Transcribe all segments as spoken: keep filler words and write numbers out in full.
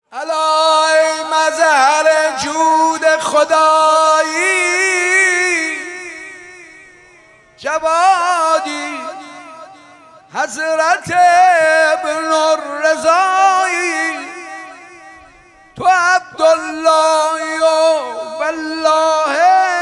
الای مظهر جود خدایی، جوادی حضرت ابن الرضایی، تو عبداللهی و والله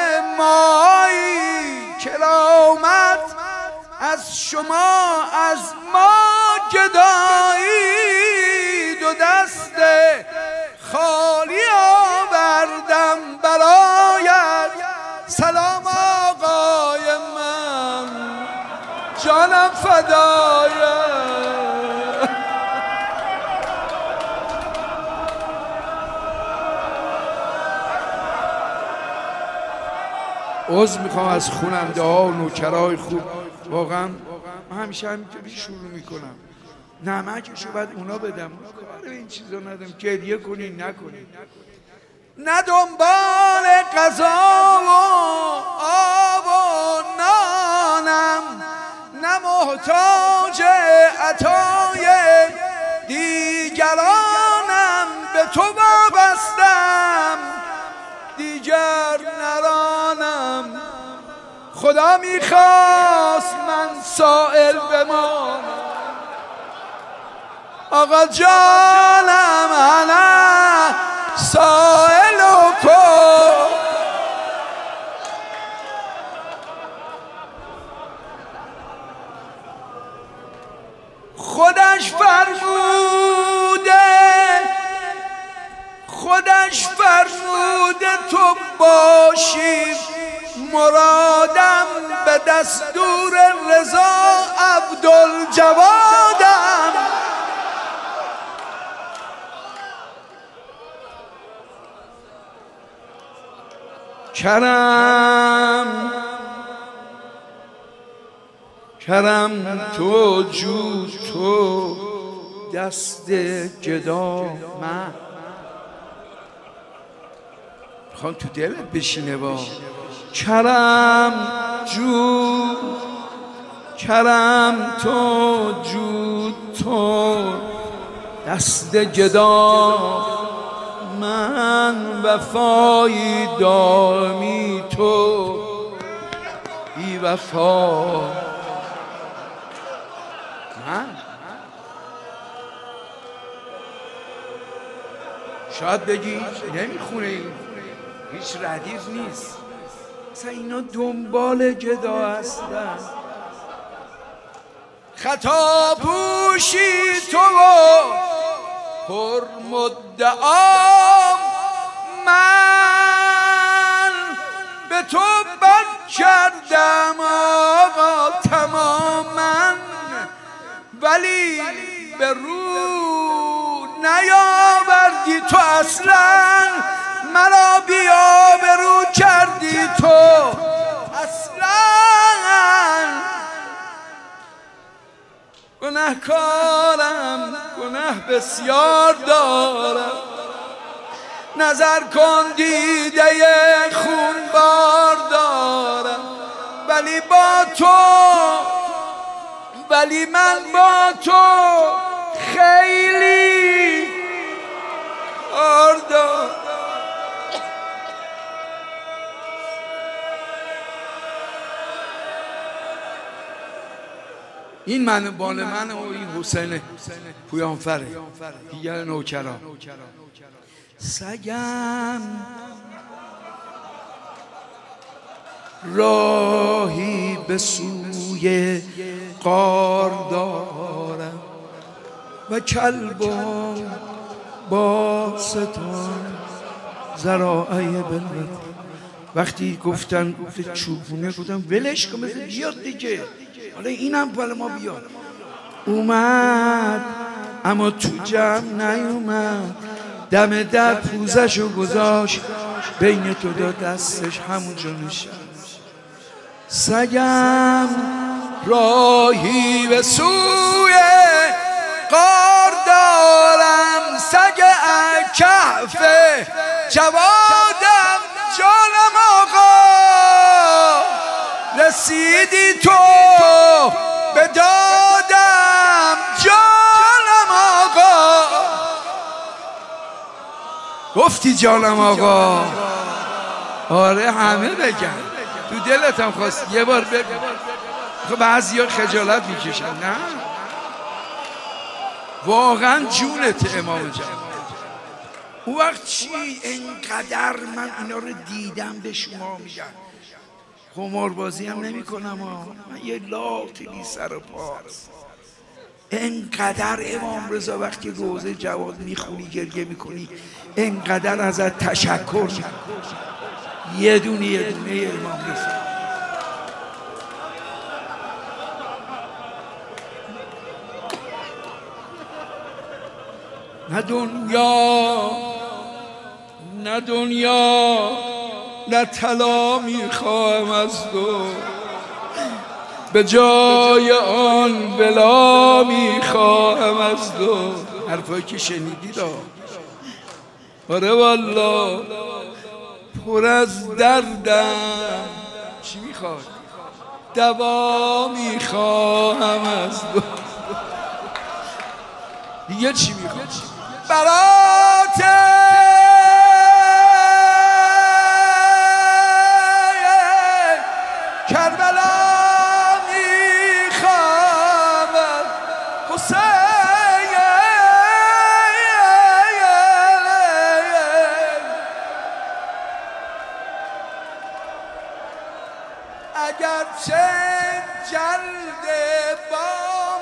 مایی، کرامت از شما از ما جدایی، دو دست خالی آوردم برایت، سلام آقای من جانم فدایت. عذر میخوام از خواننده ها و نوکرای خوب، واقعا من همیشه همینطوری شروع میکنم، نمکشو باید اونا بدم، کار به این چیزا ندارم، گریه کنین نکنین، نه دنبال غذا و آب و نانم، نه محتاج عطای دیگرانم، به تو وابستم دیگر نرانم. خدا میخواست من سائل بمانم، آقا جانم انا سائل کن، خودش فرموده خودش فرموده تو باشی مرادم، به دستور رضا عبدالجوادم. کرم کرم تو جود تو دست گدا، من میخوام تو دلت بشینه با کرم جود، کرم تو جود تو دست گدا، من وفایی دائمی تو بی وفا. من شاید بگی نمیخونه، این هیچ ردیف نیست، اصلا اینا دنبال گدا هستن. خطا پوشی تو پر مدعام، من به تو بد کردم آقا تماما، ولی به رو نیاوردی تو اصلا، مرا بیا به رو کردی تو اصلا. گناهکارم گناه بسیار دارم، نظر کن دیده خونبار دارم، ولی با تو ولی من با تو خیلی کار دارم. این من بال من و این حسین پویانفره، دیگر نوکران. سگم راهی به سوی غار دارم، و کلبم با ستان ذرائع بلد. وقتی گفتن گفت چوبونه، گفتم ولش کن مثل بیاد دیگه، حالا اینم بالا ما بیاد. اومد اما تو جمع نیومد، دم در پوزشو گذاشت بین تو دو دستش همونجا نشست. سگم راهی به سوی غار دارم، سگ کهف جوادم جانم آقا، رسیدی تو به دادم جانم آقا. گفتی جانم آقا. آره همه بگن، تو دلت هم خواست یه بار بگو. خب بعضی ها خجالت میکشن. نه واقعا جونت امام جان. اون وقت چی؟ انقدر من اینا رو دیدم به شما میگم. قماربازی هم نمی کنم، من یه لاتی بی سر و پاست. انقدر امام رضا وقتی روزه جواد میخونی گریه میکنی، انقدر ازت تشکر میکنی. یه دونه یه دونه امام رضا. نه دنیا نه دنیا نه طلا میخواهم از تو، به جای آن بلا میخواهم از تو. حرفایی که شنیدید آره والله پر از دردم. چی میخواد؟ دوا میخواهم از تو. دیگه چی میخواد؟ برات کربلا میخوام حسین، اگرچه جلد بام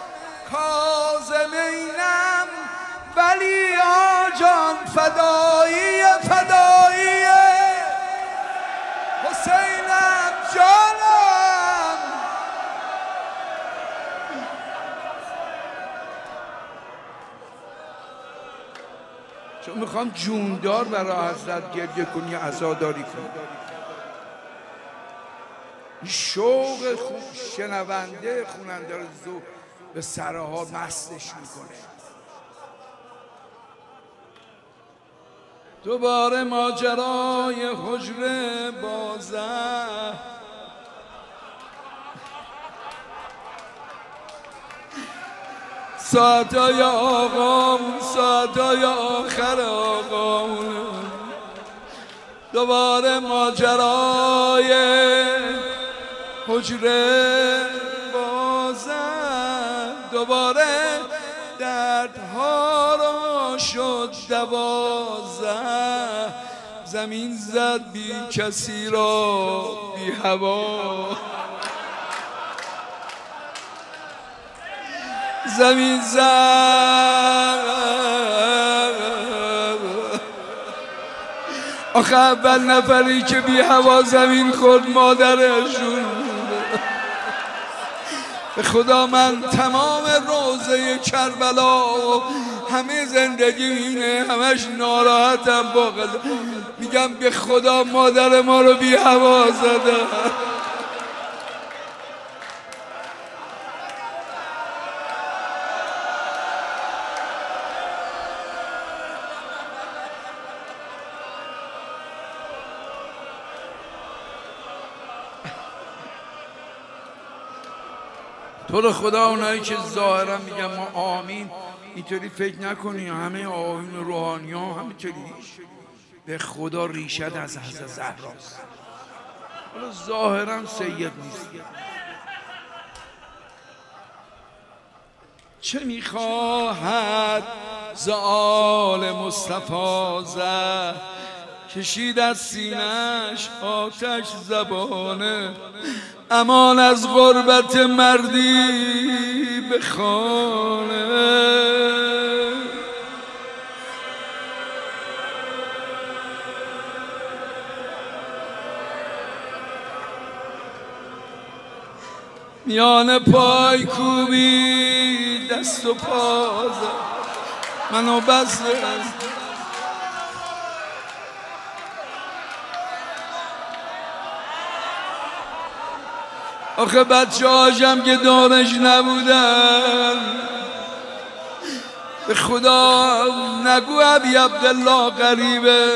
کاظمینم، ولی آجان فدایی فدایی حسینم جانم. چون میخوام جوندار برای حضرت گریه کنی، عزاداری کنی. شوق شنونده خوننده رو به سرها مستش میکنه. دوباره ماجرای حجره بازه، ساعتای آقامون، ساعتای آخر آقامون. دوباره ماجرای حجره بازه، دوباره دردها را شد دوازه. زمین زد بی کسی را بی هوا، زمین زد. آخه اول نفری که بی هوا زمین خورد مادرشون. به خدا من تمام روزه کربلا و همه زندگی اینه، همش ناراحتم باقل. میگم به خدا مادر ما رو بی هوا زده. تو رو خدا اونایی که ظاهرا میگن ما آمین، اینطوری فکر نکنی. همه آیین روحانی ها همینطوری. به خدا ریشت از حضرت زهراست. حالا ظاهرا سید نیست. چه میخواهد ز آل مصطفی زه، کشید از سینه‌اش آتش زبانه. امان از غربت مردی به خانه. میان پای کوبی دست و پا زد منو بس. آخه بچه هاشم که دانش نبودن، به خدا نگو ابی عبدالله غریبه.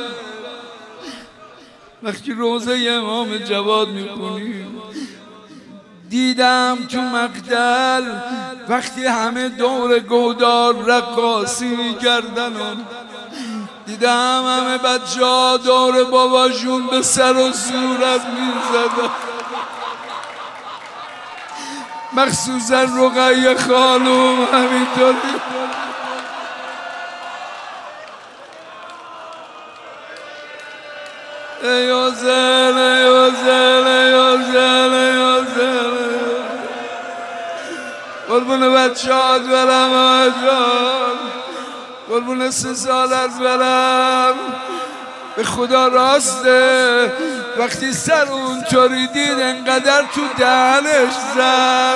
وقتی روزه امام جواد میکنیم، دیدم تو مقتل وقتی همه دور گودار رقاصی میکردن، دیدم همه بچه ها دور باباشون به سر و صورت میزدن، مخصوصا رقیه خانوم همینطوری. ای حسین ای حسین ای حسین ای حسین، قربون بچه هات برم آقا جان، قربون سه سالت برم. به خدا راسته وقتی سر اونطوری دید انقدر تو دهنش زد.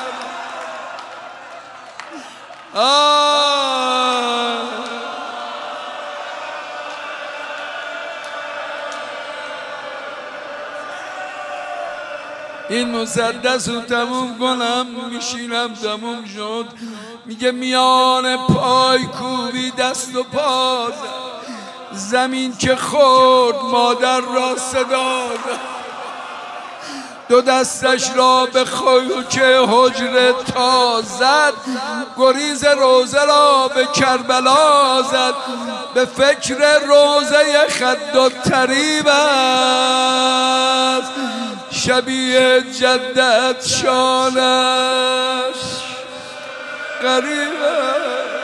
آه این مسدس رو تموم کنم میشینم تموم شد. میگه میان پای کوبی دست و پا، زمین که خورد مادر را صدا، دو دستش را به خاک حجره تا زد، گریز روزه را به کربلا زد. به فکر روزه خد و طریب است، شبیه جدت شانش غریب است.